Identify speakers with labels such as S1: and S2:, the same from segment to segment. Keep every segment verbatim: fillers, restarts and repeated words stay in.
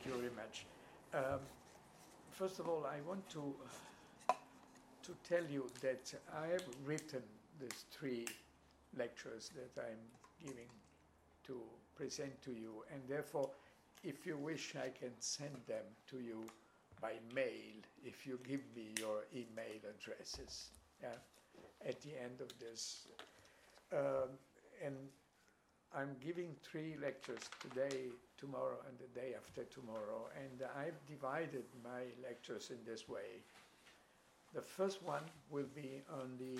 S1: you very much. Um, first of all, I want to to tell you that I have written these three lectures that I'm giving to present to you, and therefore, if you wish, I can send them to you by mail if you give me your email addresses, yeah, at the end of this. Um, and I'm giving three lectures today, tomorrow, and the day after tomorrow, and I've divided my lectures in this way. The first one will be on the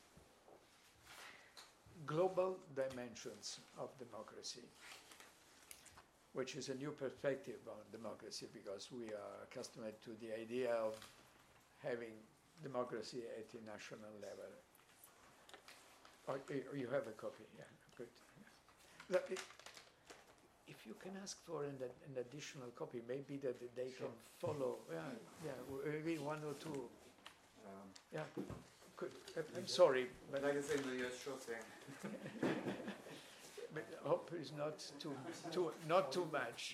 S1: global dimensions of democracy, which is a new perspective on democracy because we are accustomed to the idea of having democracy at a national level. Oh, you have a copy, yeah, good. Yeah. If you can ask for an, an additional copy, maybe that they sure. can follow, yeah, yeah, maybe one or two. Um, yeah, good. I'm sorry, but
S2: like I say, no, yes, sure thing.
S1: But I hope it's not too, too, not too much.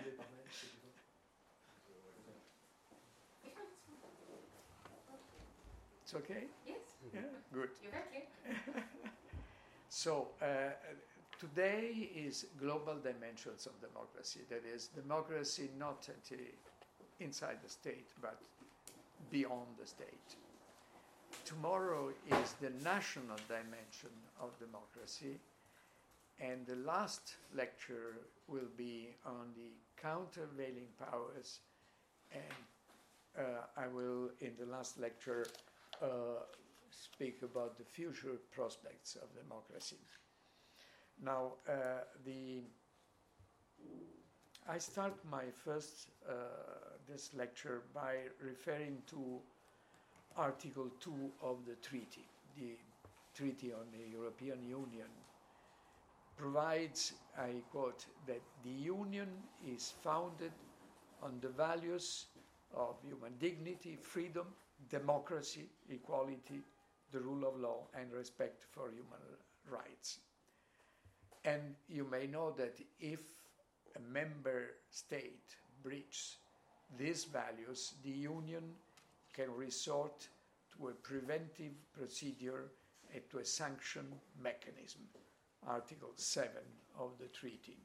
S1: It's okay?
S3: Yes.
S1: Yeah, good.
S3: You're very clear.
S1: So uh, today is global dimensions of democracy. That is, democracy not inside the state, but beyond the state. Tomorrow is the national dimension of democracy, and the last lecture will be on the countervailing powers, and uh, I will, in the last lecture, uh, speak about the future prospects of democracy. Now, uh, the I start my first uh, this lecture by referring to Article two of the treaty. The Treaty on the European Union provides, I quote, that the Union is founded on the values of human dignity, freedom, democracy, equality, the rule of law, and respect for human rights. And you may know that if a member state breaches these values, the Union can resort to a preventive procedure and to a sanction mechanism, Article seven of the treaty.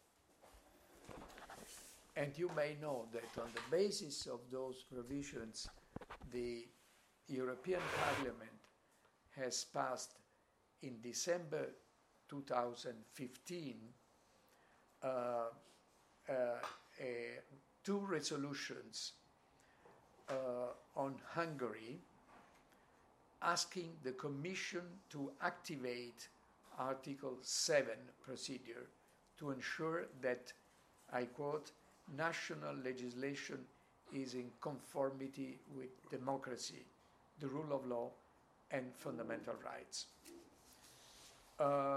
S1: And you may know that on the basis of those provisions, the European Parliament has passed in December two thousand fifteen uh, uh, uh, two resolutions uh, on Hungary asking the Commission to activate Article seven procedure to ensure that, I quote, national legislation is in conformity with democracy, the rule of law, and fundamental rights. Uh,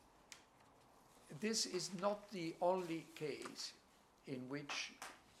S1: this is not the only case in which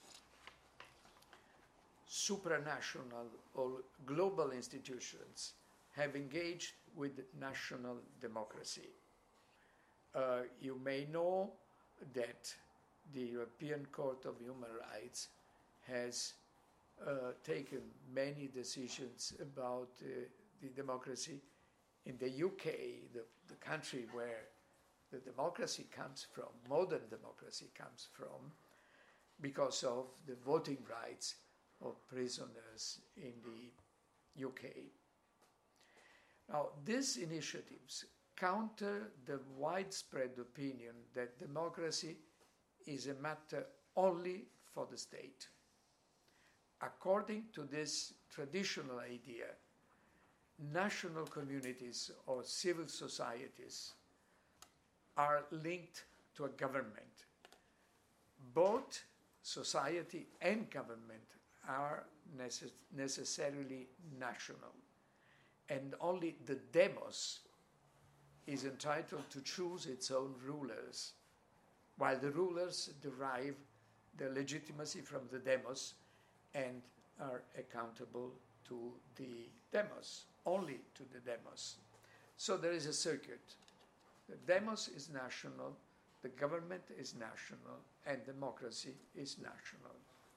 S1: supranational or global institutions have engaged with national democracy. Uh, you may know that the European Court of Human Rights has uh, taken many decisions about uh, the democracy. In the U K, the, the country where the democracy comes from, modern democracy comes from, because of the voting rights of prisoners in the U K. Now, these initiatives counter the widespread opinion that democracy is a matter only for the state. According to this traditional idea, national communities or civil societies are linked to a government. Both society and government are necess- necessarily national, and only the demos is entitled to choose its own rulers, while the rulers derive their legitimacy from the demos and are accountable to the demos, only to the demos. So there is a circuit. The demos is national, the government is national and democracy is national.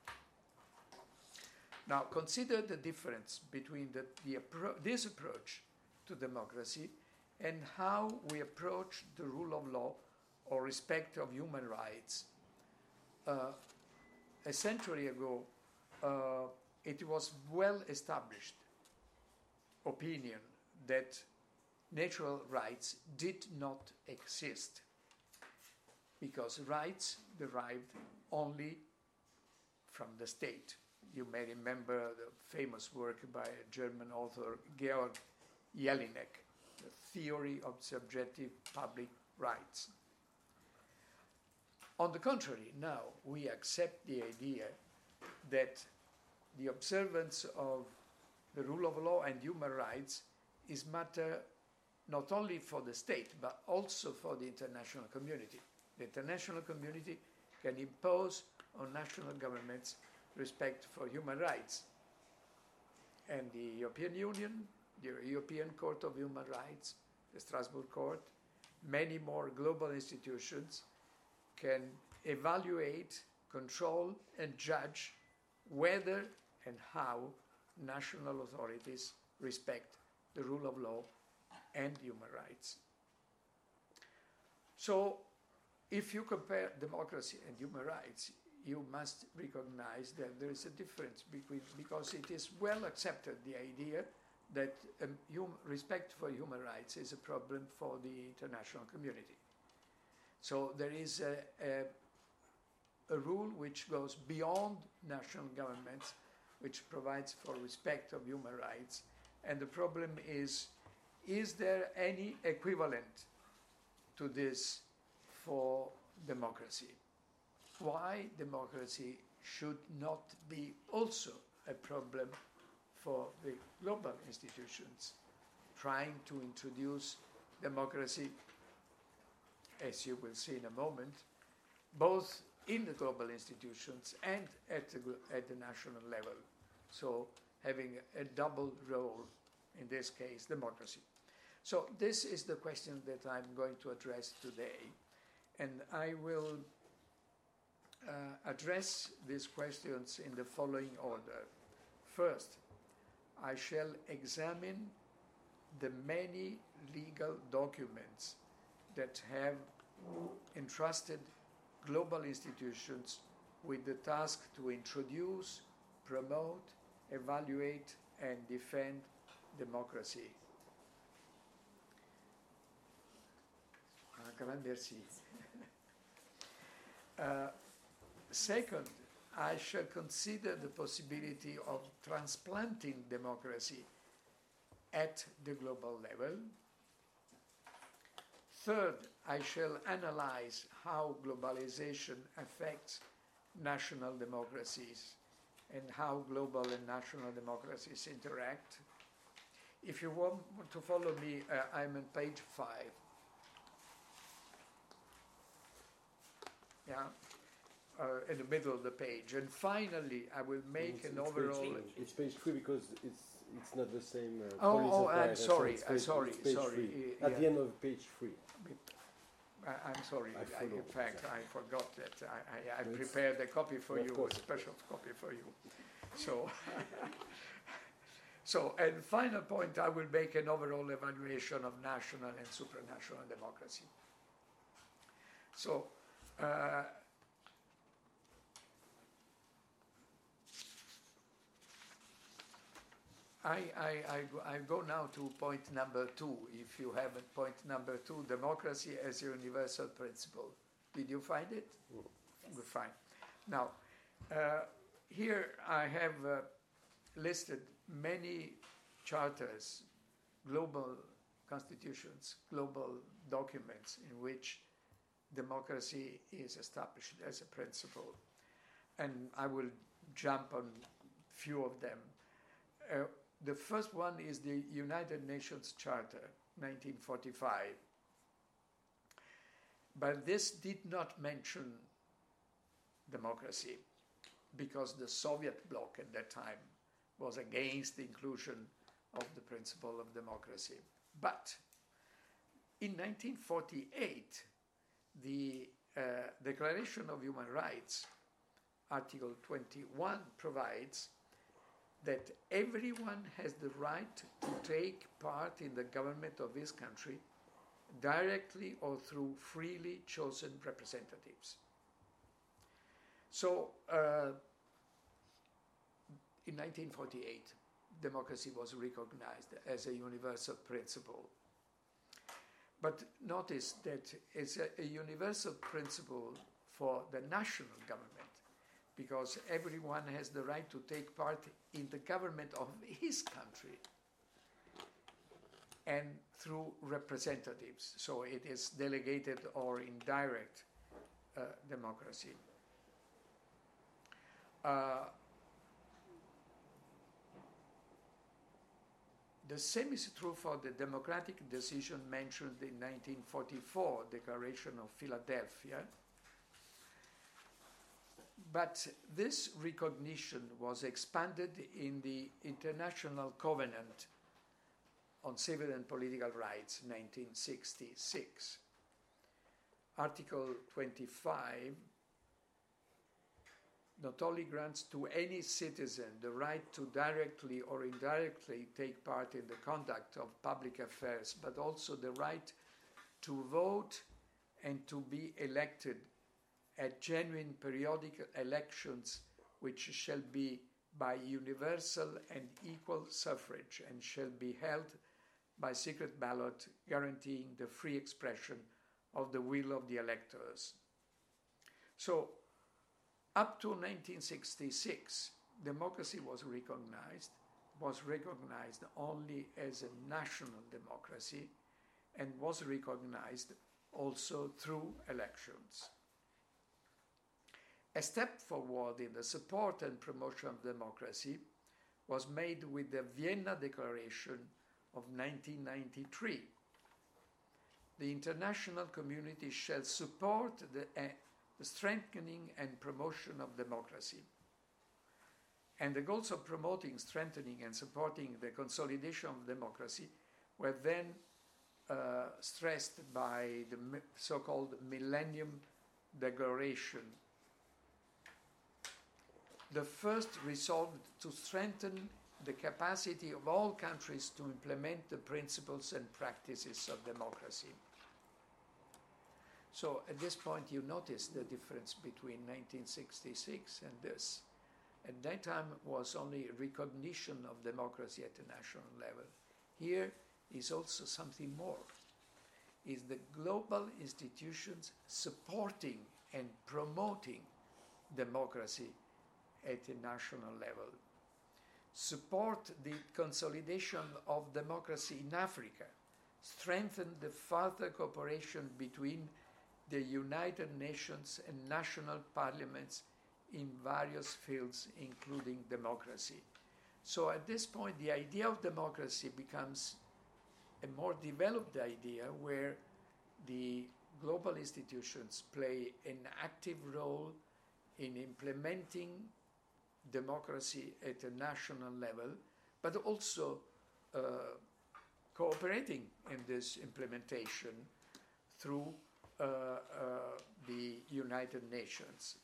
S1: Now, consider the difference between the, the appro- this approach to democracy and how we approach the rule of law or respect of human rights. Uh, a century ago, uh, it was well established opinion that natural rights did not exist because rights derived only from the state. You may remember the famous work by a German author, Georg Jelinek, The Theory of Subjective Public Rights. On the contrary, now we accept the idea that the observance of the rule of law and human rights is matter not only for the state, but also for the international community. The international community can impose on national governments respect for human rights. And the European Union, the European Court of Human Rights, the Strasbourg Court, many more global institutions can evaluate, control, and judge whether and how national authorities respect the rule of law and human rights. So, if you compare democracy and human rights, you must recognize that there is a difference between, because it is well accepted, the idea that um, hum, respect for human rights is a problem for the international community. So there is a, a, a rule which goes beyond national governments, which provides for respect of human rights. And the problem is, is there any equivalent to this for democracy? Why democracy should not be also a problem for the global institutions trying to introduce democracy, as you will see in a moment, both in the global institutions and at the, at the national level. So having a double role, in this case, democracy. So this is the question that I'm going to address today. And I will uh, address these questions in the following order. First, I shall examine the many legal documents that have entrusted global institutions with the task to introduce, promote, evaluate, and defend democracy. Un grand merci. uh, second, I shall consider the possibility of transplanting democracy at the global level. Third, I shall analyze how globalization affects national democracies and how global and national democracies interact. If you want to follow me, uh, I'm on page five. Yeah, uh, in the middle of the page. And finally, I will make
S3: it's,
S1: an
S3: it's
S1: overall...
S3: Page, it's page three because it's it's not the same... Uh,
S1: oh, oh I'm
S3: apply.
S1: sorry,
S3: I'm
S1: sorry,
S3: page
S1: sorry.
S3: At
S1: Yeah.
S3: the end of page three.
S1: I, I'm sorry,
S3: I
S1: I, in fact,
S3: exactly.
S1: I forgot that I, I, I
S3: No,
S1: prepared a copy for
S3: of
S1: you,
S3: course,
S1: a special copy for you. So, so, and final point, I will make an overall evaluation of national and supranational democracy. So, uh, I, I, I, go, I go now to point number two. If you have a point number two, democracy as a universal principle. Did you find it?
S3: Mm.
S1: Good, fine. Now, uh, here I have uh, listed many charters, global constitutions, global documents in which democracy is established as a principle. And I will jump on few of them. Uh, The first one is the United Nations Charter, nineteen forty-five. But this did not mention democracy because the Soviet bloc at that time was against the inclusion of the principle of democracy. But in nineteen forty-eight, the uh, Declaration of Human Rights, Article twenty-one, provides that everyone has the right to take part in the government of his country directly or through freely chosen representatives. So, uh, in nineteen forty-eight, democracy was recognized as a universal principle. But notice that it's a, a universal principle for the national government, because everyone has the right to take part in the government of his country and through representatives. So it is delegated or indirect uh, democracy. Uh, The same is true for the democratic decision mentioned in nineteen forty-four Declaration of Philadelphia. But this recognition was expanded in the International Covenant on Civil and Political Rights, nineteen sixty-six. Article twenty-five not only grants to any citizen the right to directly or indirectly take part in the conduct of public affairs, but also the right to vote and to be elected at genuine periodic elections, which shall be by universal and equal suffrage and shall be held by secret ballot, guaranteeing the free expression of the will of the electors. So, up to nineteen sixty-six, democracy was recognized, was recognized only as a national democracy, and was recognized also through elections. A step forward in the support and promotion of democracy was made with the Vienna Declaration of nineteen ninety-three. The international community shall support the uh, the strengthening and promotion of democracy. And the goals of promoting, strengthening, and supporting the consolidation of democracy were then uh, stressed by the so-called Millennium Declaration. The first resolved to strengthen the capacity of all countries to implement the principles and practices of democracy. So at this point, you notice the difference between nineteen sixty-six and this. At that time was only recognition of democracy at the national level. Here is also something more. Is the global institutions supporting and promoting democracy at the national level. Support the consolidation of democracy in Africa. Strengthen the further cooperation between the United Nations and national parliaments in various fields, including democracy. So at this point, the idea of democracy becomes a more developed idea where the global institutions play an active role in implementing democracy at a national level, but also uh, cooperating in this implementation through Uh, uh, the United Nations.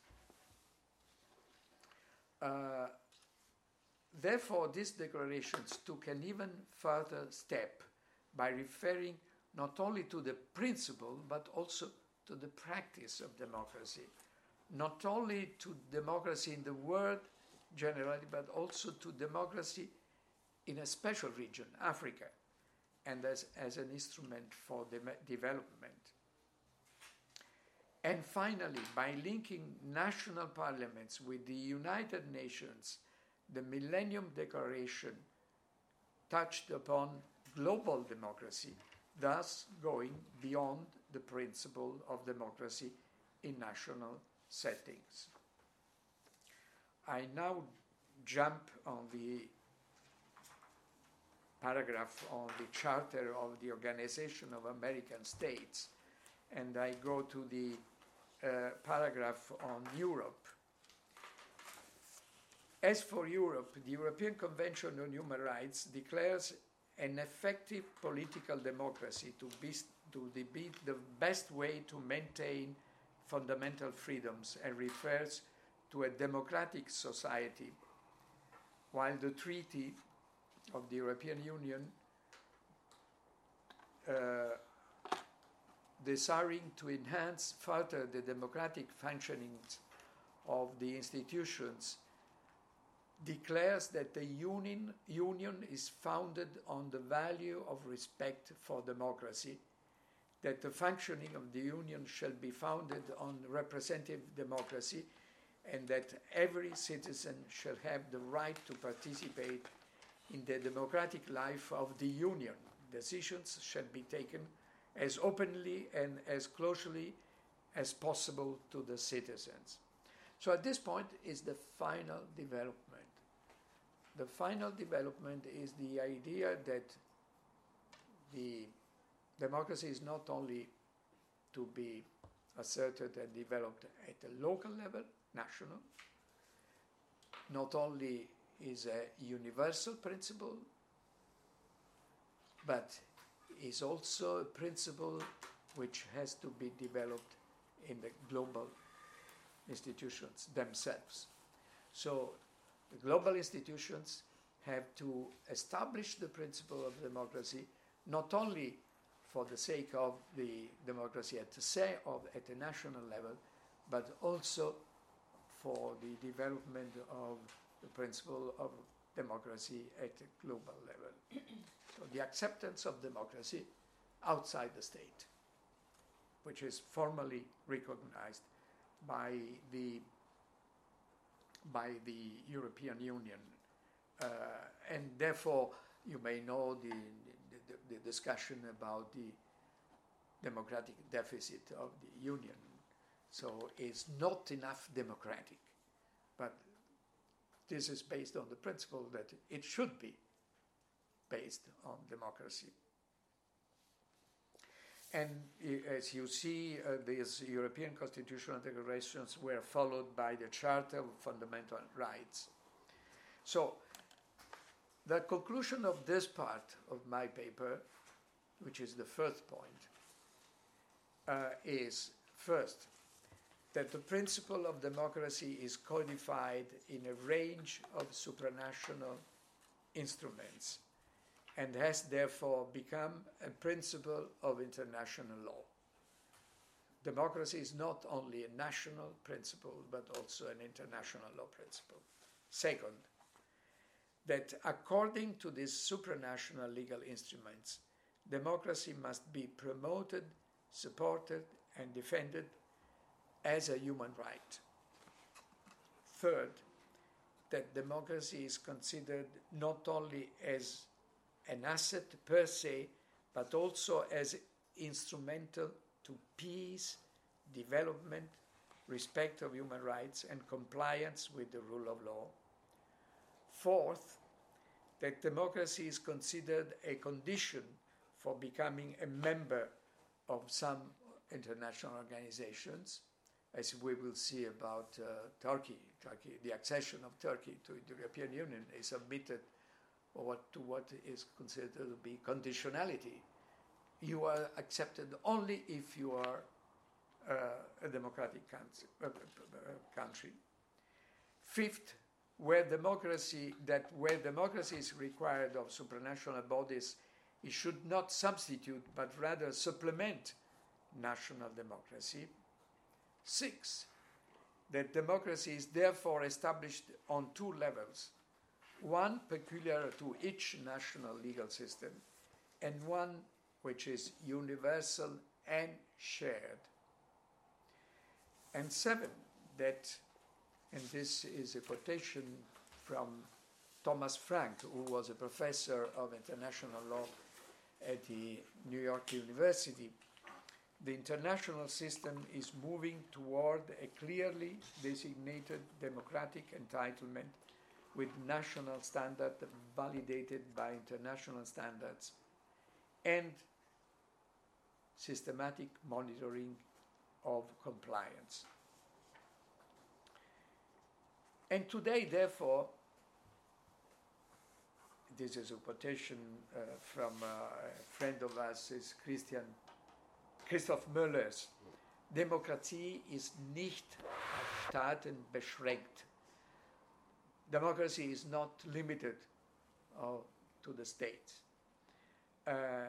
S1: Uh, therefore, these declarations took an even further step by referring not only to the principle, but also to the practice of democracy. Not only to democracy in the world generally, but also to democracy in a special region, Africa, and as, as an instrument for de- development. And finally, by linking national parliaments with the United Nations, the Millennium Declaration touched upon global democracy, thus going beyond the principle of democracy in national settings. I now jump on the paragraph on the Charter of the Organization of American States, and I go to the Uh, paragraph on Europe. As for Europe, the European Convention on Human Rights declares an effective political democracy to be, to be the best way to maintain fundamental freedoms and refers to a democratic society, while the Treaty of the European Union, uh, desiring to enhance further the democratic functioning of the institutions, declares that the union, union is founded on the value of respect for democracy, that the functioning of the union shall be founded on representative democracy, and that every citizen shall have the right to participate in the democratic life of the union. Decisions shall be taken as openly and as closely as possible to the citizens. So at this point is the final development. The final development is the idea that the democracy is not only to be asserted and developed at a local level, national, not only is a universal principle, but is also a principle which has to be developed in the global institutions themselves. So the global institutions have to establish the principle of democracy, not only for the sake of the democracy at the say of at a national level, but also for the development of the principle of democracy at a global level. So the acceptance of democracy outside the state, which is formally recognized by the by the European Union, uh, and therefore you may know the, the, the discussion about the democratic deficit of the Union. So it's not enough democratic, but this is based on the principle that it should be based on democracy. And as you see, uh, these European constitutional declarations were followed by the Charter of Fundamental Rights. So the conclusion of this part of my paper, which is the first point, uh, is first, that the principle of democracy is codified in a range of supranational instruments and has therefore become a principle of international law. Democracy is not only a national principle, but also an international law principle. Second, that according to these supranational legal instruments, democracy must be promoted, supported, and defended as a human right. Third, that democracy is considered not only as an asset per se, but also as instrumental to peace, development, respect of human rights, and compliance with the rule of law. Fourth, that democracy is considered a condition for becoming a member of some international organizations, as we will see about uh, Turkey. Turkey, the accession of Turkey to the European Union is submitted or what, to what is considered to be conditionality. You are accepted only if you are uh, a democratic country, uh, uh, country. Fifth, where democracy, that where democracy is required of supranational bodies, it should not substitute, but rather supplement national democracy. Six, that democracy is therefore established on two levels, one peculiar to each national legal system, and one which is universal and shared. And seven, that, and this is a quotation from Thomas Frank, who was a professor of international law at the New York University, the international system is moving toward a clearly designated democratic entitlement with national standards validated by international standards and systematic monitoring of compliance. And today, therefore, this is a quotation uh, from uh, a friend of us, is Christian Christoph Möllers. Demokratie ist nicht auf Staaten beschränkt. Democracy is not limited uh, to the states. Uh,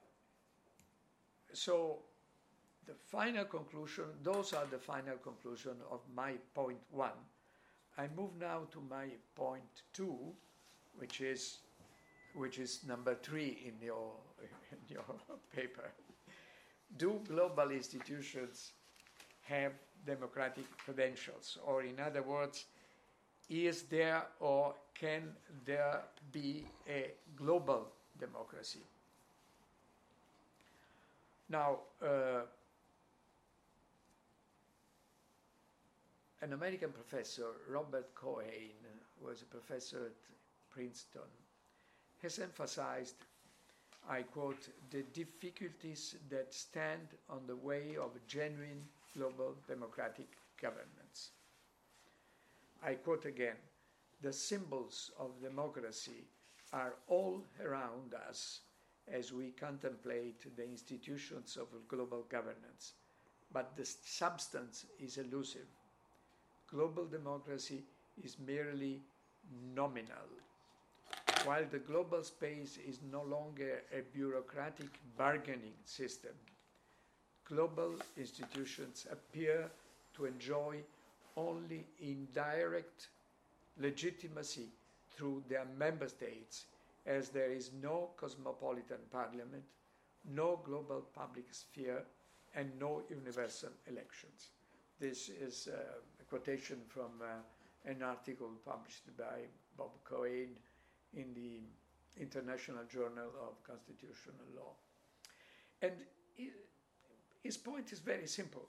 S1: so the final conclusion, those are the final conclusion of my point one. I move now to my point two, which is which is number three in your in your paper. Do global institutions have democratic credentials? Or in other words, is there or can there be a global democracy? Now, uh, an American professor, Robert Cohen, who was a professor at Princeton, has emphasized, I quote, the difficulties that stand on the way of genuine global democratic governance. I quote again, the symbols of democracy are all around us as we contemplate the institutions of global governance, but the substance is elusive. Global democracy is merely nominal. While the global space is no longer a bureaucratic bargaining system, global institutions appear to enjoy only indirect legitimacy through their member states, as there is no cosmopolitan parliament, no global public sphere, and no universal elections. This is uh, a quotation from uh, an article published by Bob Cohen in the International Journal of Constitutional Law. And his point is very simple.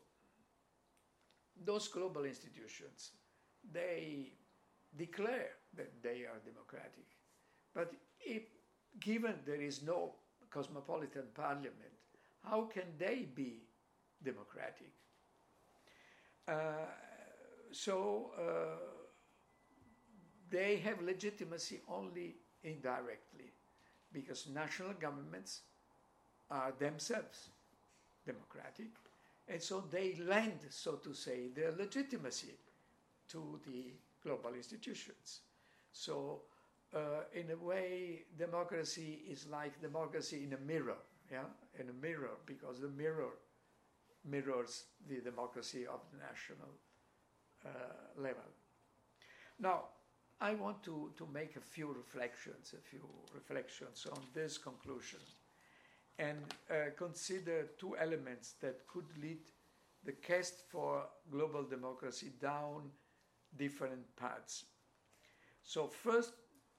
S1: Those global institutions, they declare that they are democratic. But if, given there is no cosmopolitan parliament, how can they be democratic? Uh, so uh, they have legitimacy only indirectly, because national governments are themselves democratic, and so they lend, so to say, their legitimacy to the global institutions. So uh, in a way, democracy is like democracy in a mirror, yeah, in a mirror, because the mirror mirrors the democracy of the national uh, level. Now, I want to, to make a few reflections, a few reflections on this conclusion, and uh, consider two elements that could lead the quest for global democracy down different paths. So first,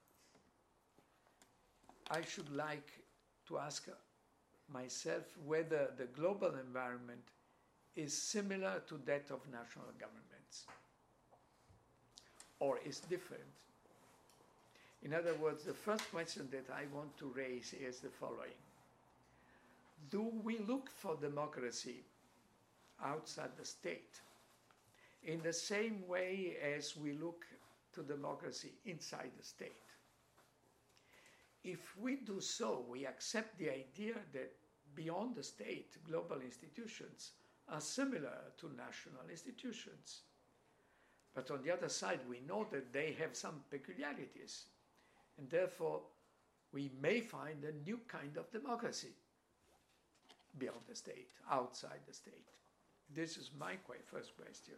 S1: I should like to ask myself whether the global environment is similar to that of national governments, or is different. In other words, the first question that I want to raise is the following. Do we look for democracy outside the state in the same way as we look to democracy inside the state? If we do so, we accept the idea that beyond the state, global institutions are similar to national institutions. But on the other side, we know that they have some peculiarities, and therefore we may find a new kind of democracy beyond the state, outside the state. This is my first question.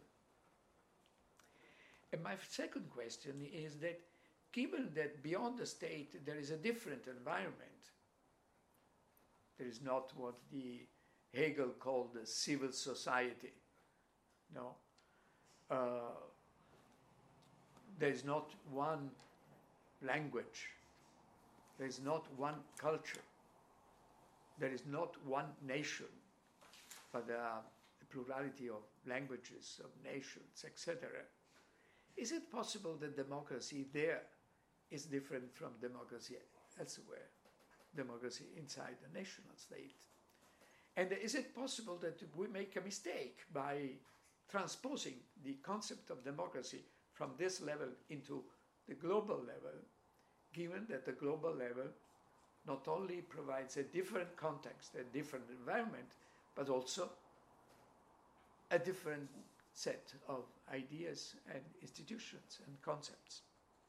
S1: And my second question is that given that beyond the state there is a different environment, there is not what the Hegel called the civil society, no, uh, there is not one language, there is not one culture, there is not one nation, but there are a plurality of languages, of nations, et cetera. Is it possible that democracy there is different from democracy elsewhere, democracy inside the national state? And is it possible that we make a mistake by transposing the concept of democracy from this level into the global level, given that the global level not only provides a different context, a different environment, but also a different set of ideas and institutions and concepts.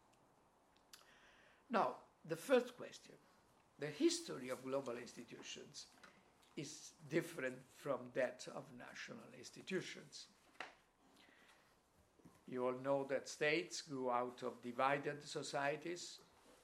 S1: Now, the first question, the history of global institutions is different from that of national institutions. You all know that states grew out of divided societies,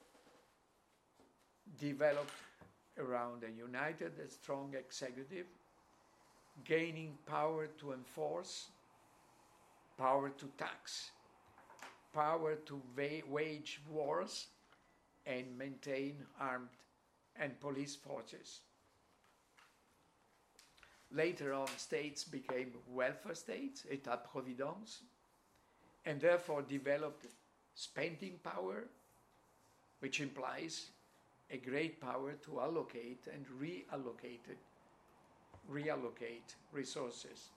S1: developed around a united and strong executive, gaining power to enforce, power to tax, power to va- wage wars and maintain armed and police forces. Later on, states became welfare states, État-providence, and therefore developed spending power, which implies a great power to allocate and reallocate, reallocate resources.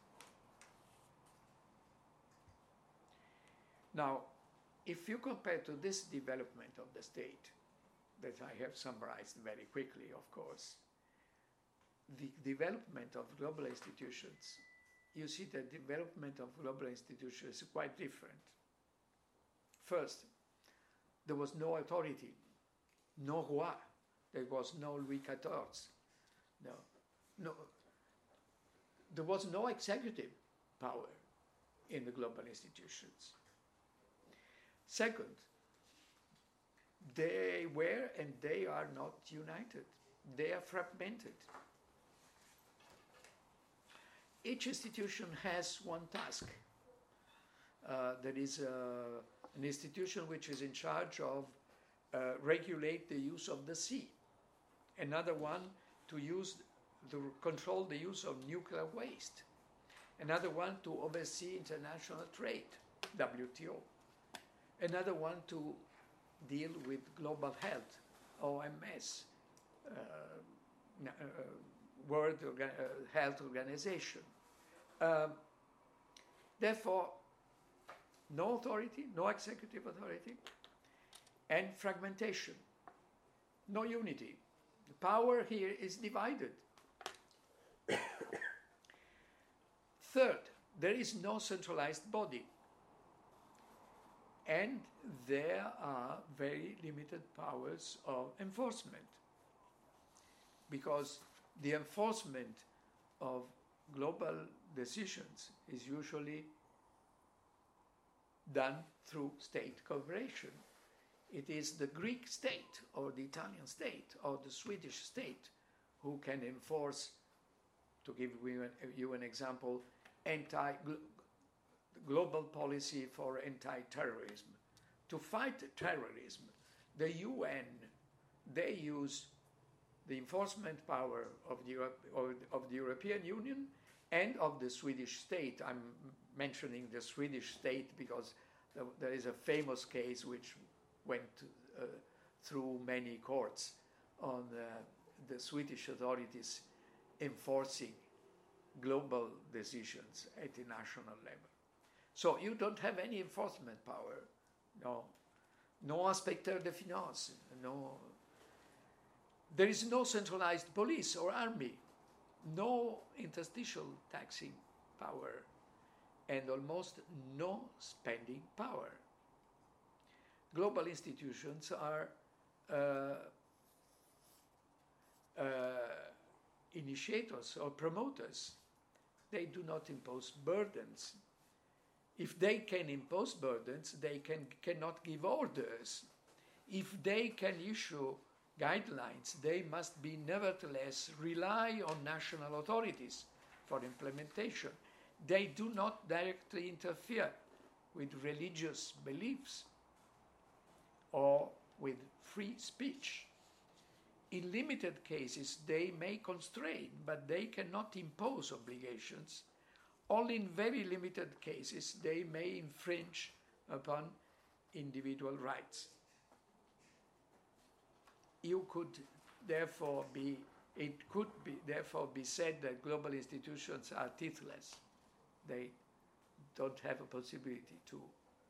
S1: Now, if you compare to this development of the state, that I have summarized very quickly, of course, the development of global institutions, you see the development of global institutions is quite different. First, there was no authority, no roi, there was no Louis the fourteenth, no, no, there was no executive power in the global institutions. Second, they were and they are not united, they are fragmented. Each institution has one task. Uh, there is uh, an institution which is in charge of uh, regulate the use of the sea. Another one to use, to control the use of nuclear waste. Another one to oversee international trade, W T O. Another one to deal with global health, O M S, uh, uh, World Orga- uh, Health Organization. Um, therefore, no authority, no executive authority, and fragmentation, no unity. The power here is divided. Third, there is no centralized body, and there are very limited powers of enforcement, because the enforcement of global decisions is usually done through state cooperation. It is the Greek state or the Italian state or the Swedish state who can enforce, to give you an, you an example, anti global policy for anti-terrorism. To fight terrorism, the U N, they use the enforcement power of the, Europe, or of the European Union and of the Swedish state. I'm mentioning the Swedish state because there is a famous case which went uh, through many courts on uh, the Swedish authorities enforcing global decisions at the national level. So you don't have any enforcement power, no, no inspecteur de finance, no. There is no centralized police or army, no interstitial taxing power, and almost no spending power. Global institutions are uh, uh, initiators or promoters. They do not impose burdens. If they can impose burdens, they can, cannot give orders. If they can issue guidelines, they must be nevertheless rely on national authorities for implementation. They do not directly interfere with religious beliefs or with free speech. In limited cases, they may constrain, but they cannot impose obligations. Only in very limited cases, they may infringe upon individual rights. You could therefore be, it could be therefore be said that global institutions are teethless. They don't have a possibility to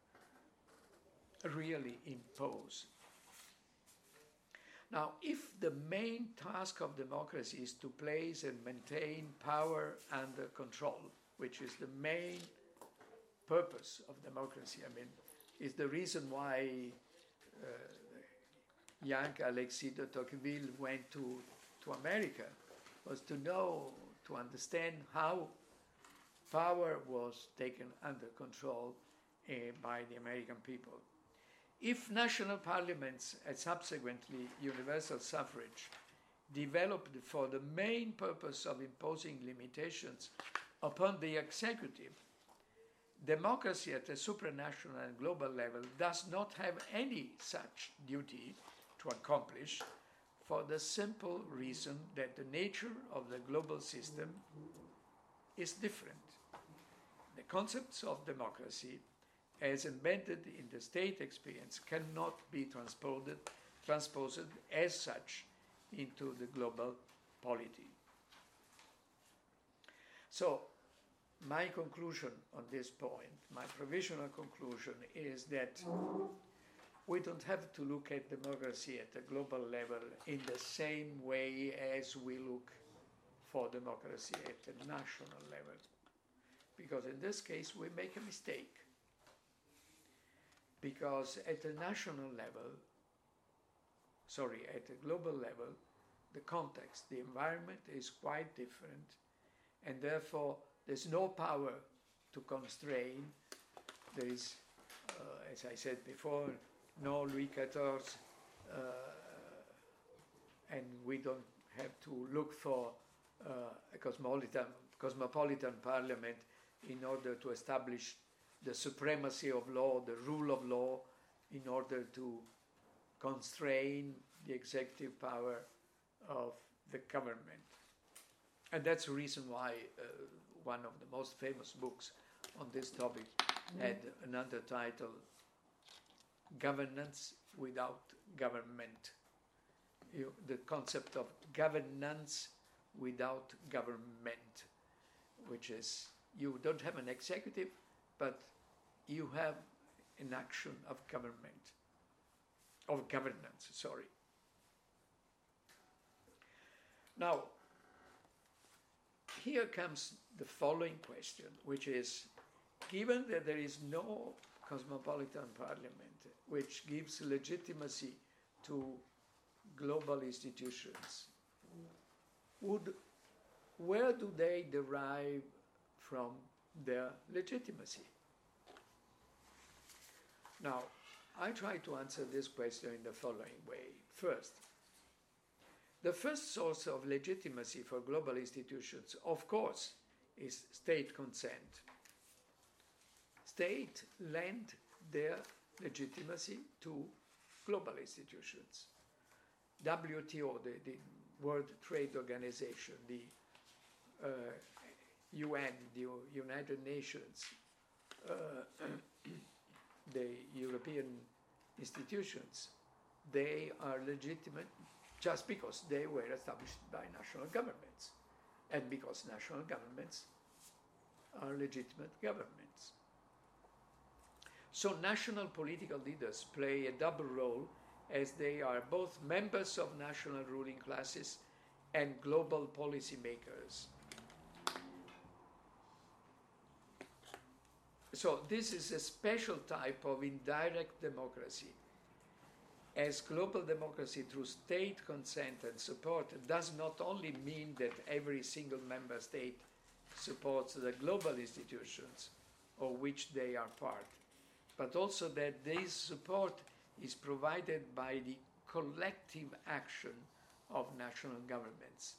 S1: really impose. Now, if the main task of democracy is to place and maintain power under control, which is the main purpose of democracy. I mean, is the reason why uh, young Alexis de Tocqueville went to, to America, was to know, to understand how power was taken under control uh, by the American people. If national parliaments and subsequently universal suffrage developed for the main purpose of imposing limitations upon the executive, democracy at a supranational and global level does not have any such duty to accomplish, for the simple reason that the nature of the global system is different. The concepts of democracy, as embedded in the state experience, cannot be transposed, transposed as such into the global polity. So, my conclusion on this point, my provisional conclusion, is that we don't have to look at democracy at a global level in the same way as we look for democracy at a national level. Because in this case, we make a mistake. Because at the national level, sorry, at the global level, the context, the environment is quite different, and therefore there's no power to constrain. There is, uh, as I said before, no Louis the fourteenth, uh, and we don't have to look for uh, a cosmopolitan, cosmopolitan parliament in order to establish the supremacy of law, the rule of law, in order to constrain the executive power of the government. And that's the reason why uh, one of the most famous books on this topic had an undertitle, Governance Without Government. You, the concept of governance without government, which is you don't have an executive, but you have an action of government, of governance, sorry. Now, here comes the following question, which is, given that there is no cosmopolitan parliament which gives legitimacy to global institutions, would, where do they derive from their legitimacy? Now, I try to answer this question in the following way. First, the first source of legitimacy for global institutions, of course, is state consent. States lend their legitimacy to global institutions. W T O, the, the World Trade Organization, the uh, U N, the United Nations, uh, the European institutions, they are legitimate just because they were established by national governments, and because national governments are legitimate governments. So national political leaders play a double role, as they are both members of national ruling classes and global policy makers. So this is a special type of indirect democracy, as global democracy through state consent and support does not only mean that every single member state supports the global institutions of which they are part, but also that this support is provided by the collective action of national governments.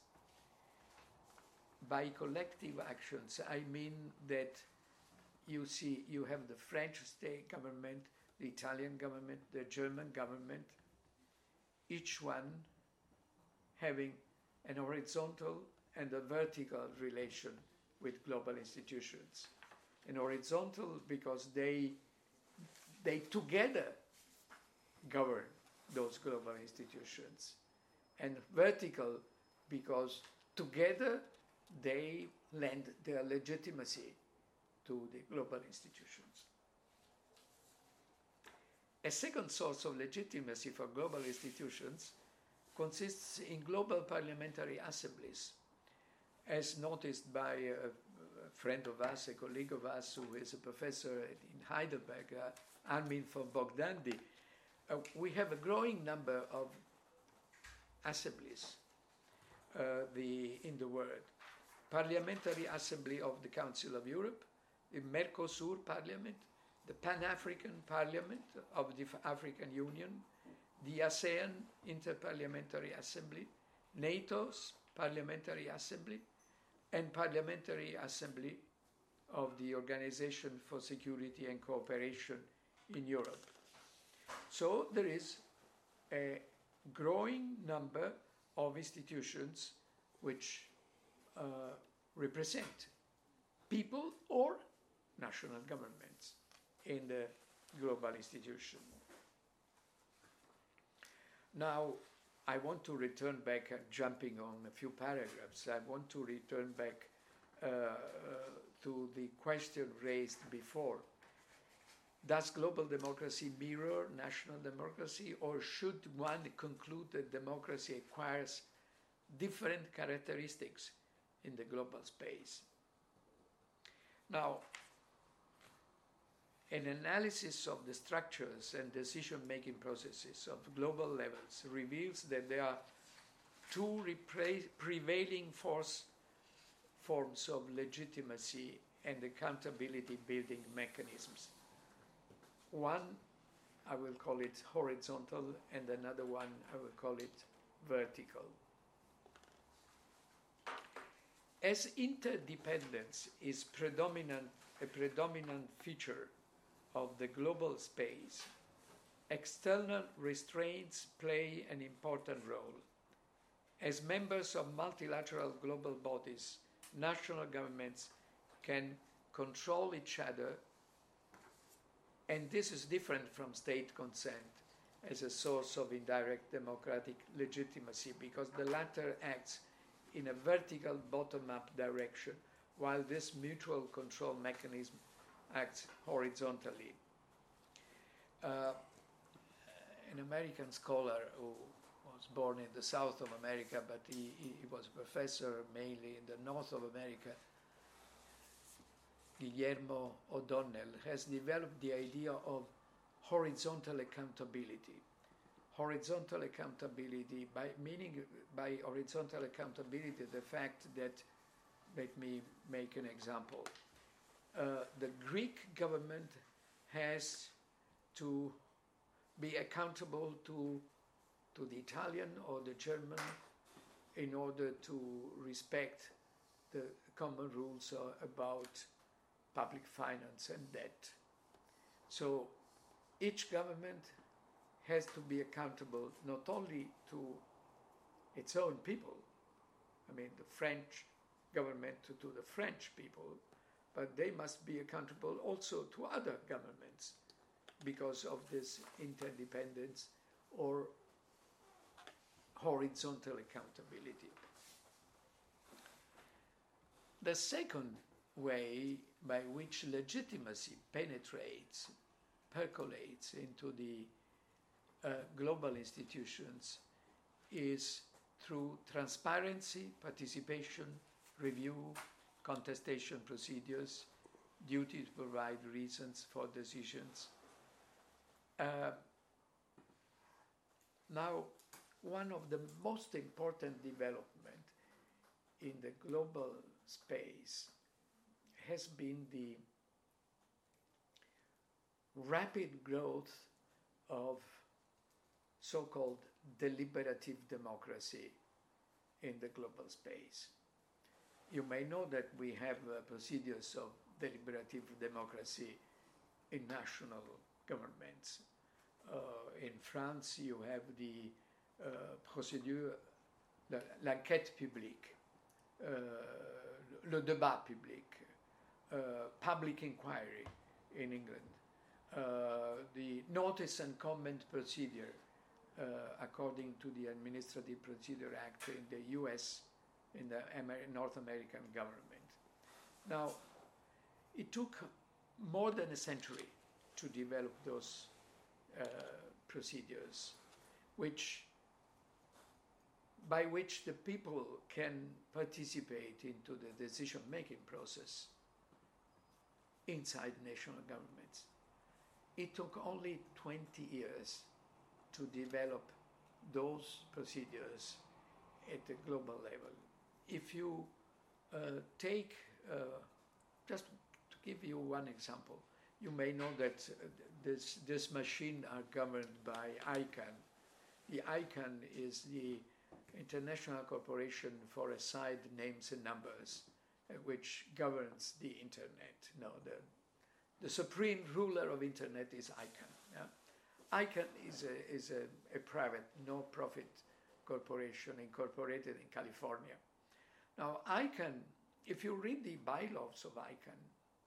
S1: By collective actions, I mean that you see, you have the French state government, the Italian government, the German government, each one having an horizontal and a vertical relation with global institutions. An horizontal because they, they together govern those global institutions, and vertical because together they lend their legitimacy to the global institutions. A second source of legitimacy for global institutions consists in global parliamentary assemblies, as noticed by uh, friend of us, a colleague of us who is a professor in Heidelberg, uh, Armin von Bogdandi, uh, we have a growing number of assemblies uh, the, in the world. Parliamentary Assembly of the Council of Europe, the Mercosur Parliament, the Pan-African Parliament of the African Union, the ASEAN Interparliamentary Assembly, NATO's Parliamentary Assembly, and Parliamentary Assembly of the Organization for Security and Cooperation in Europe. So there is a growing number of institutions which uh, represent people or national governments in the global institution. Now, I want to return back, uh, jumping on a few paragraphs, I want to return back uh, uh, to the question raised before. Does global democracy mirror national democracy, or should one conclude that democracy acquires different characteristics in the global space? Now, an analysis of the structures and decision-making processes of global levels reveals that there are two prevailing force forms of legitimacy and accountability building mechanisms. One, I will call it horizontal, and another one, I will call it vertical. As interdependence is predominant, a predominant feature of the global space, external restraints play an important role. As members of multilateral global bodies, national governments can control each other, and this is different from state consent as a source of indirect democratic legitimacy, because the latter acts in a vertical bottom-up direction, while this mutual control mechanism acts horizontally. Uh, an American scholar who was born in the south of America, but he, he was a professor mainly in the north of America, Guillermo O'Donnell, has developed the idea of horizontal accountability. Horizontal accountability, by meaning by horizontal accountability the fact that, let me make an example. Uh, the Greek government has to be accountable to, to the Italian or the German in order to respect the common rules uh, about public finance and debt. So each government has to be accountable not only to its own people, I mean the French government to, to the French people, but they must be accountable also to other governments because of this interdependence or horizontal accountability. The second way by which legitimacy penetrates, percolates into the uh, global institutions is through transparency, participation, review, contestation procedures, duty to provide reasons for decisions. Uh, now, one of the most important developments in the global space has been the rapid growth of so-called deliberative democracy in the global space. You may know that we have uh, procedures of deliberative democracy in national governments. Uh, in France, you have the uh, procédure, l'enquête publique, uh, le débat public, uh, public inquiry in England, uh, the notice and comment procedure uh, according to the Administrative Procedure Act in the U S, in the Amer North American government. Now, it took more than a century to develop those uh, procedures, which, by which the people can participate into the decision-making process inside national governments. It took only twenty years to develop those procedures at the global level. If you uh, take, uh, just to give you one example, you may know that uh, this, this machine are governed by I CANN. The I CANN is the International Corporation for Assigned Names and Numbers, uh, which governs the internet. No, the, the supreme ruler of internet is I CANN. Yeah? I CANN is a, is a, a private, no-profit corporation incorporated in California. Now, I CANN, if you read the bylaws of I CANN,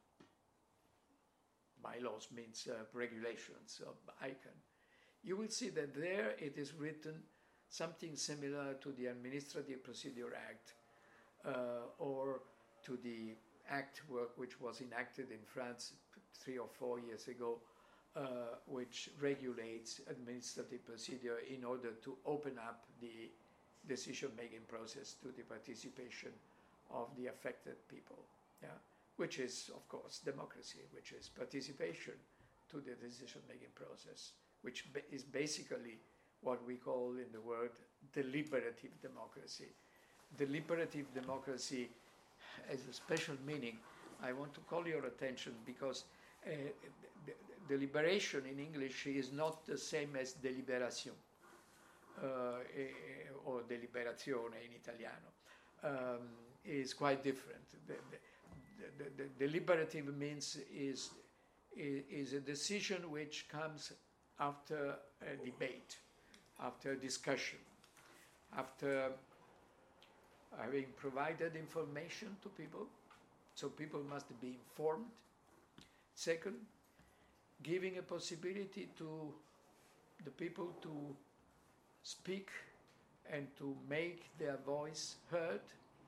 S1: bylaws means uh, regulations of I CANN, you will see that there it is written something similar to the Administrative Procedure Act uh, or to the Act work which was enacted in France three or four years ago, uh, which regulates administrative procedure in order to open up the decision-making process to the participation of the affected people, yeah? Which is, of course, democracy, which is participation to the decision-making process, which ba is basically what we call in the word deliberative democracy. Deliberative democracy has a special meaning. I want to call your attention because uh, deliberation in English is not the same as deliberation uh, or deliberazione in Italiano. Um, is quite different. The, the, the, the deliberative means is, is, is a decision which comes after a debate, after a discussion, after having provided information to people, so people must be informed. Second, giving a possibility to the people to speak and to make their voice heard.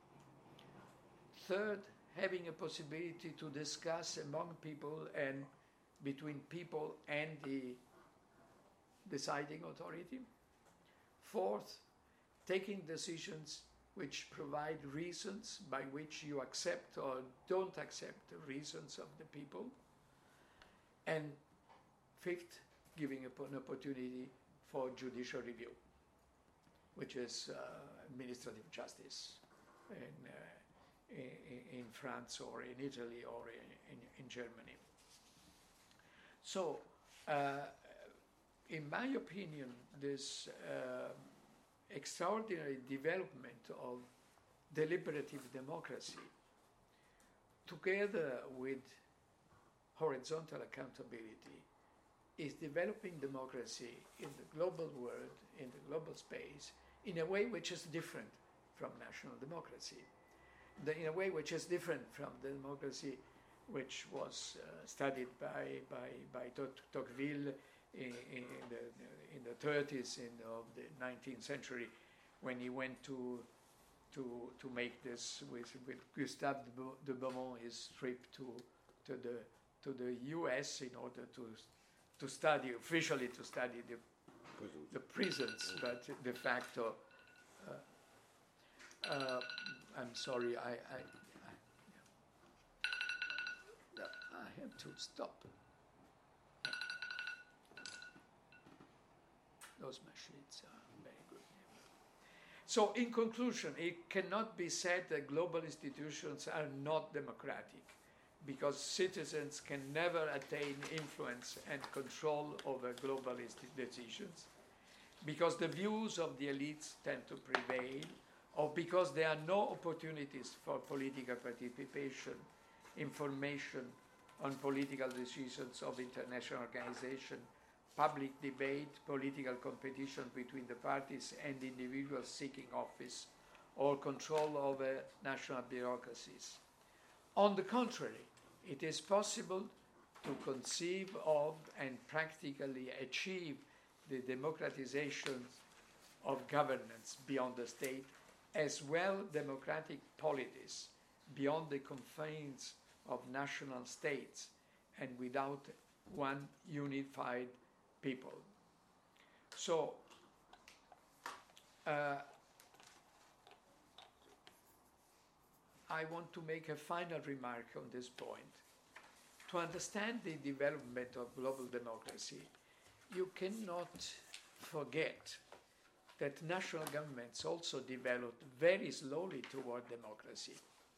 S1: Third, having a possibility to discuss among people and between people and the deciding authority. Fourth, taking decisions which provide reasons by which you accept or don't accept the reasons of the people. And fifth, giving an opportunity for judicial review, which is uh, administrative justice in, uh, in, in France or in Italy or in, in, in Germany. So, uh, in my opinion, this uh, extraordinary development of deliberative democracy, together with horizontal accountability, is developing democracy in the global world, in the global space, in a way which is different from national democracy, the, in a way which is different from the democracy which was uh, studied by, by, by Tocqueville in, in, the, in the thirties in, of the nineteenth century, when he went to, to, to make this with, with Gustave de Beaumont, his trip to, to, the, to the U S in order to to study, officially to study the, prisons. the prisons, but de facto, uh, uh, I'm sorry, I, I, I, I have to stop. Those machines are very good. So in conclusion, it cannot be said that global institutions are not democratic, because citizens can never attain influence and control over global decisions, because the views of the elites tend to prevail, or because there are no opportunities for political participation, information on political decisions of international organizations, public debate, political competition between the parties and individuals seeking office, or control over national bureaucracies. On the contrary, it is possible to conceive of and practically achieve the democratization of governance beyond the state, as well democratic polities beyond the confines of national states and without one unified people. So, uh, I want to make a final remark on this point. to understand the development of global democracy, you cannot forget that national governments also developed very slowly toward democracy.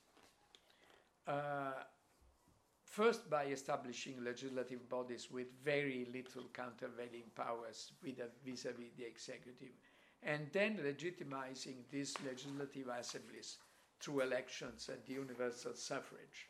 S1: Uh, first by establishing legislative bodies with very little countervailing powers vis-à-vis the executive, and then legitimizing these legislative assemblies through elections and universal suffrage.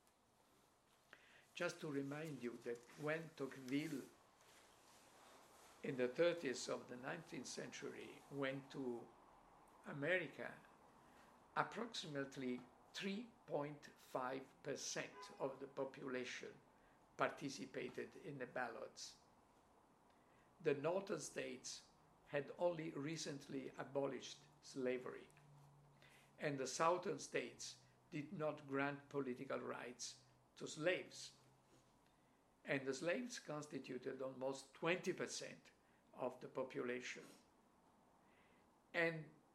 S1: Just to remind you that when Tocqueville in the thirties of the nineteenth century went to America, approximately three point five percent of the population participated in the ballots. The northern states had only recently abolished slavery, and the southern states did not grant political rights to slaves. And the slaves constituted almost twenty percent of the population. And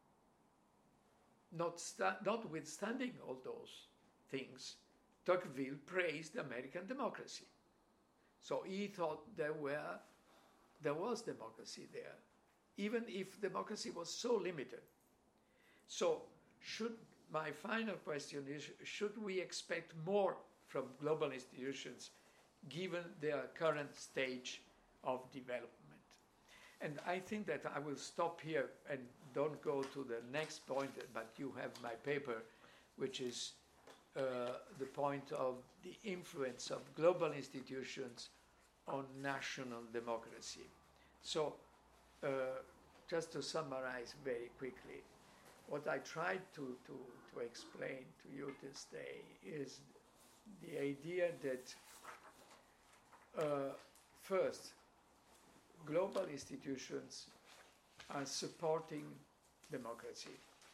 S1: not notwithstanding all those things, Tocqueville praised American democracy. So he thought there were, there was democracy there, even if democracy was so limited. So should, my final question is, should we expect more from global institutions given their current stage of development? And I think that I will stop here and don't go to the next point, but you have my paper, which is uh, the point of the influence of global institutions on national democracy. So uh, just to summarize very quickly, what I tried to, to, to explain to you this day is the idea that uh, first, global institutions are supporting democracy.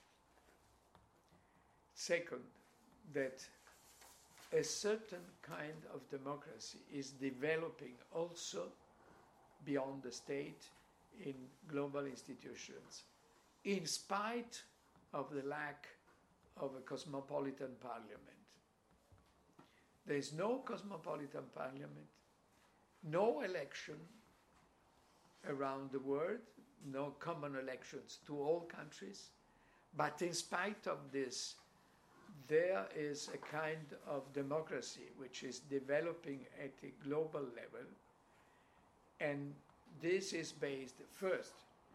S1: Second, that a certain kind of democracy is developing also beyond the state in global institutions, in spite of the lack of a cosmopolitan parliament. There is no cosmopolitan parliament, no election around the world, no common elections to all countries, but in spite of this, there is a kind of democracy which is developing at a global level, and this is based first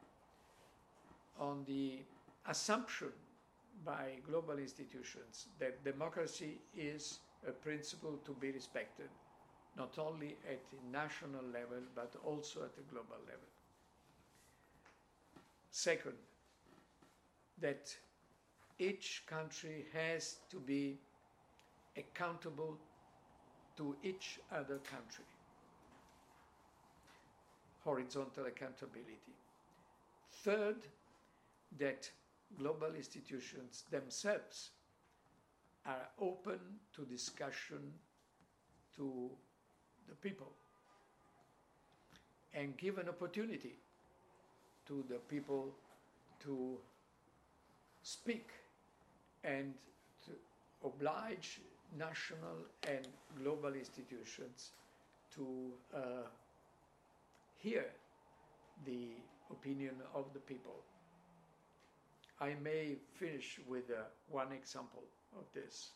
S1: on the assumption by global institutions that democracy is a principle to be respected, not only at a national level, but also at a global level. Second, that each country has to be accountable to each other country. Horizontal accountability. Third, that global institutions themselves are open to discussion to the people and give an opportunity to the people to speak and to oblige national and global institutions to uh, hear the opinion of the people. I may finish with uh, one example of this.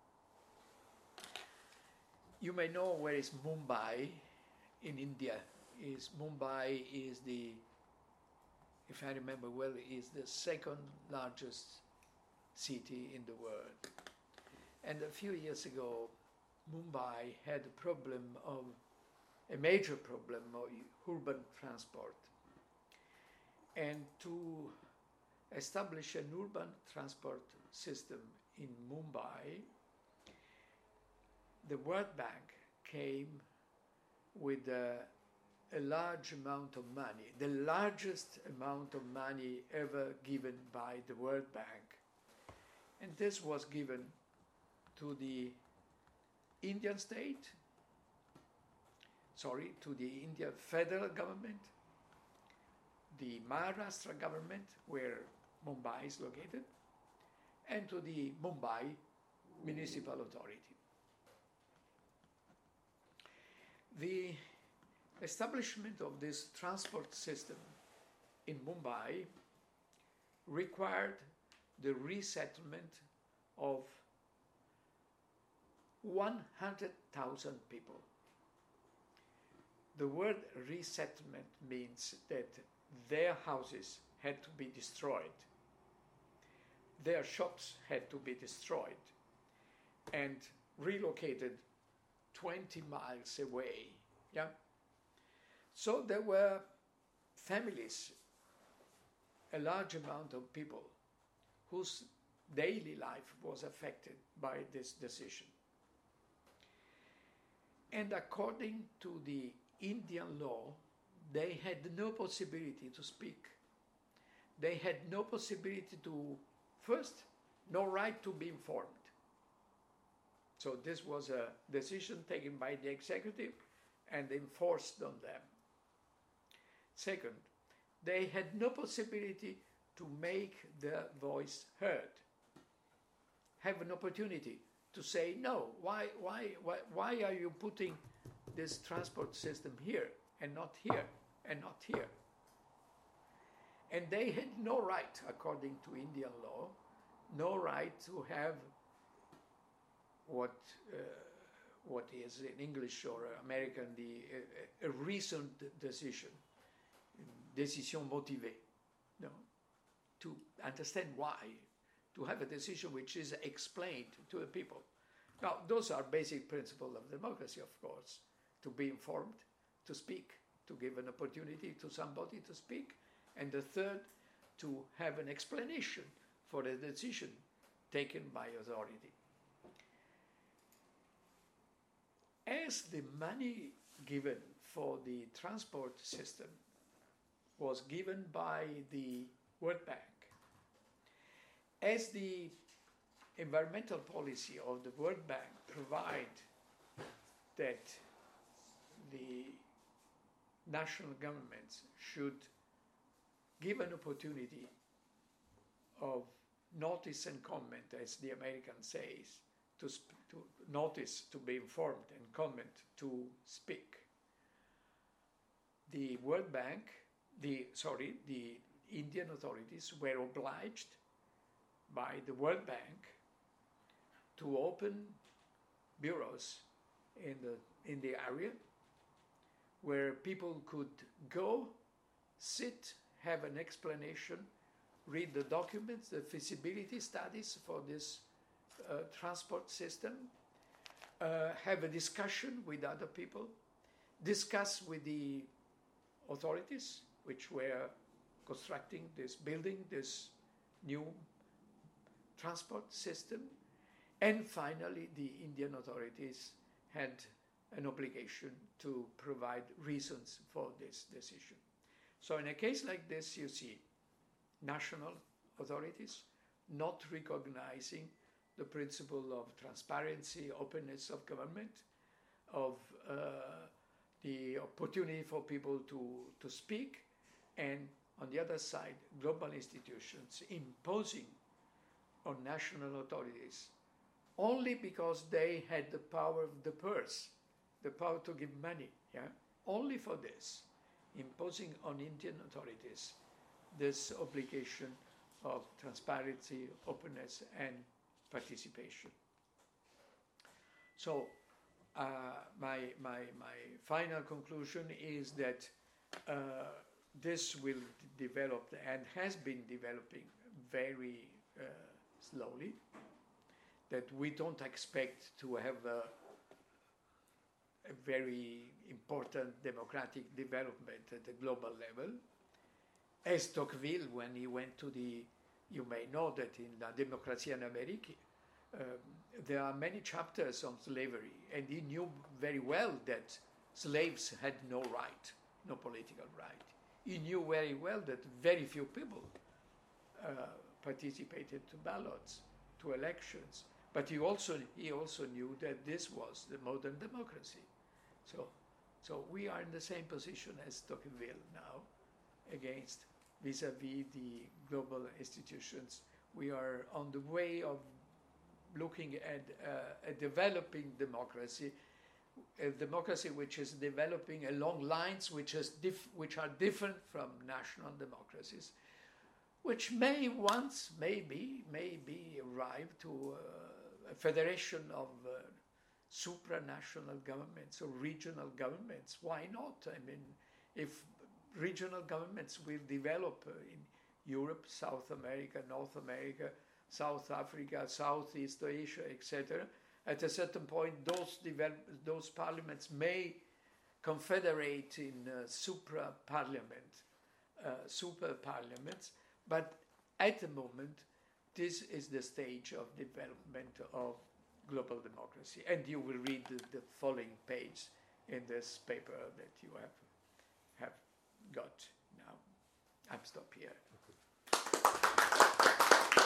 S1: You may know where is Mumbai in India. Is Mumbai is the, if I remember well, is the second largest city in the world. And a few years ago, Mumbai had a problem of, a major problem of urban transport. And to establish an urban transport system in Mumbai, the World Bank came with a, a large amount of money, the largest amount of money ever given by the World Bank. And this was given to the Indian state, sorry, to the Indian federal government, the Maharashtra government, where Mumbai is located, and to the Mumbai Municipal Authority. The establishment of this transport system in Mumbai required the resettlement of one hundred thousand people. The word resettlement means that their houses had to be destroyed, their shops had to be destroyed and relocated twenty miles away. Yeah? So there were families, a large amount of people whose daily life was affected by this decision. And according to the Indian law, they had no possibility to speak. They had no possibility to, first, no right to be informed. So this was a decision taken by the executive and enforced on them. Second, they had no possibility to make their voice heard, have an opportunity to say, no, why, why, why, why are you putting this transport system here and not here and not here? And they had no right, according to Indian law, no right to have what uh, what is in English or American the uh, a reasoned decision, décision motivée, no, to understand why, to have a decision which is explained to the people. Now, those are basic principles of democracy, of course, to be informed, to speak, to give an opportunity to somebody to speak, and the third, to have an explanation for the decision taken by authority. As the money given for the transport system was given by the World Bank, as the environmental policy of the World Bank provide that the national governments should give an opportunity of notice and comment, as the American says, to, sp- to notice, to be informed, and comment, to speak. The World Bank, the sorry, the Indian authorities were obliged by the World Bank to open bureaus in the in the area where people could go, sit, have an explanation, read the documents, the feasibility studies for this uh, transport system, uh, have a discussion with other people, discuss with the authorities which were constructing this building, this new transport system, and finally the Indian authorities had an obligation to provide reasons for this decision. So in a case like this, you see national authorities not recognizing the principle of transparency, openness of government, of uh, the opportunity for people to, to speak, and on the other side, global institutions imposing on national authorities only because they had the power of the purse, the power to give money, yeah? Only for this, imposing on Indian authorities this obligation of transparency, openness, and participation. So uh, my, my, my final conclusion is that uh, this will develop and has been developing very uh, slowly, that we don't expect to have a, a very important democratic development at the global level. As Tocqueville, when he went to the, you may know that in La Démocratie en Amérique, um, there are many chapters on slavery, and he knew very well that slaves had no right, no political right. He knew very well that very few people uh, participated to ballots, to elections. But he also, he also knew that this was the modern democracy. So, so we are in the same position as Tocqueville now, against vis-a-vis the global institutions. We are on the way of looking at uh, a developing democracy a democracy which is developing along lines which, is dif- which are different from national democracies, which may once, maybe, maybe arrive to uh, a federation of uh, supranational governments or regional governments. Why not? I mean, if regional governments will develop uh, in Europe, South America, North America, South Africa, Southeast Asia, et cetera, at a certain point, those develop, those parliaments may confederate in uh, supra-parliament, uh, super parliaments, but at the moment, this is the stage of development of global democracy. And you will read the, the following page in this paper that you have, have got now. I'm stop here.